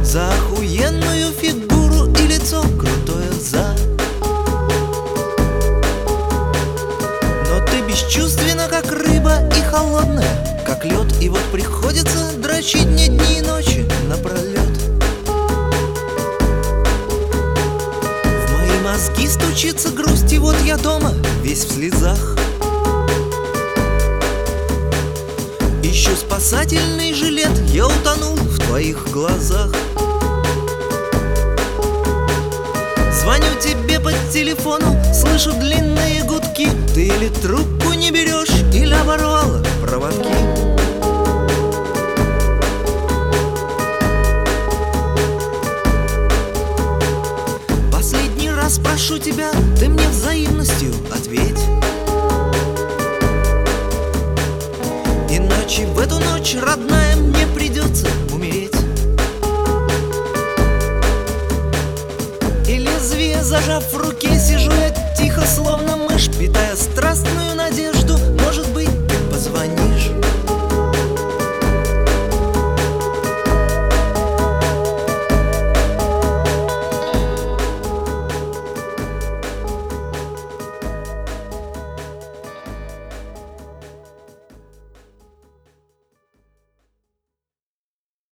За охуенную фигуру и лицо крутое за. Но ты бесчувственна, как рыба, и холодная, как лед. И вот приходится дрочить мне дни и ночи напролет. В мои мозги стучится грусть, и вот я дома, весь в слезах. Ищу спасательный жилет, я утонул в твоих глазах. Звоню тебе по телефону, слышу длинные гудки. Ты или трубку не берешь, или оборвала проводки. Последний раз прошу тебя, ты мне взаимностью ответь. Иначе в эту ночь, родная, мне придется умереть. И лезвие зажав в руке, сижу я тихо, словно